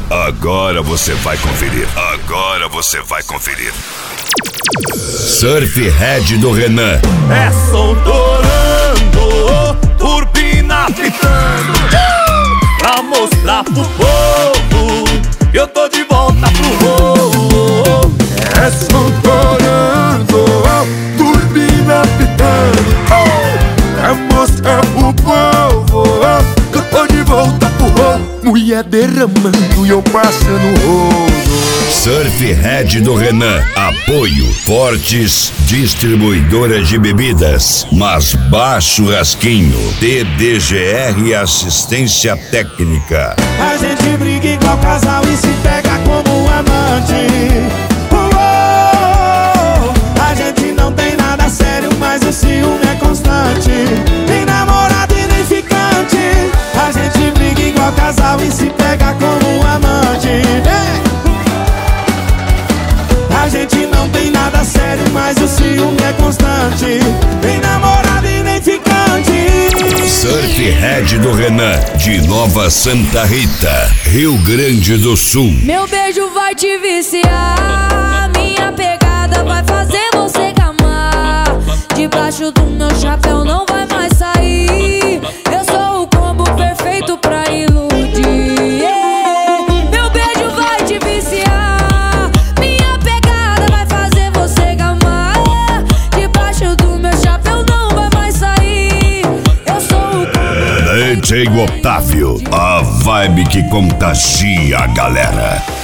Agora você vai conferir. Agora você vai conferir. Surf Head do Renan. É som torando, turbina pitando, pra mostrar pro povo que eu tô de volta pro voo. É som torando, turbina pitando, pra mostrar pro povo que eu tô de volta pro voo. Mulher derramando e eu passando rolo. Surf Head do Renan. Apoio Fortes Distribuidora de Bebidas, Mas Bar Churrasquinho, TDGR Assistência Técnica. A gente briga igual casal e se pega como amante. A gente não tem nada sério, mas o ciúme é constante. Nem namorado e nem ficante. A gente briga igual casal e se pega como amante. A gente não tem nada sério, mas o ciúme é constante. Nem namorado e nem ficante. Surf Head do Renan, de Nova Santa Rita, Rio Grande do Sul. Meu beijo vai te viciar, minha pegada vai fazer você gamar. Debaixo do meu chapéu não vai mais sair. Eu sou o combo perfeito pra iludir. Meu beijo vai te viciar, minha pegada vai fazer você gamar. Debaixo do meu chapéu não vai mais sair. Eu sou o combo. DJ Otávio, a vibe que contagia a galera.